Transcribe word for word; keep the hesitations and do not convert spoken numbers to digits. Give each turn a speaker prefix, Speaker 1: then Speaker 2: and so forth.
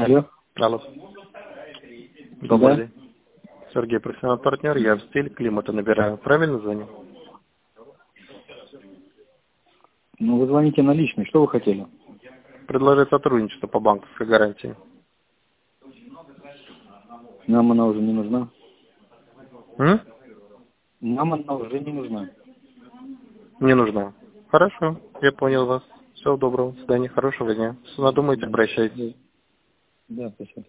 Speaker 1: Алло.
Speaker 2: Алло. Добрый
Speaker 1: Да.
Speaker 2: день. Сергей, профессиональный партнер. Я в стиль климата набираю. Правильно звоню?
Speaker 1: Ну, вы звоните на личный. Что вы хотели?
Speaker 2: Предложить сотрудничество по банковской гарантии.
Speaker 1: Нам она уже не нужна.
Speaker 2: М?
Speaker 1: Нам она уже не нужна.
Speaker 2: Не нужна. Хорошо, я понял вас. Всего доброго. До свидания. Хорошего дня. Если надумаете,
Speaker 1: Да.
Speaker 2: обращайтесь.
Speaker 1: Да, спасибо.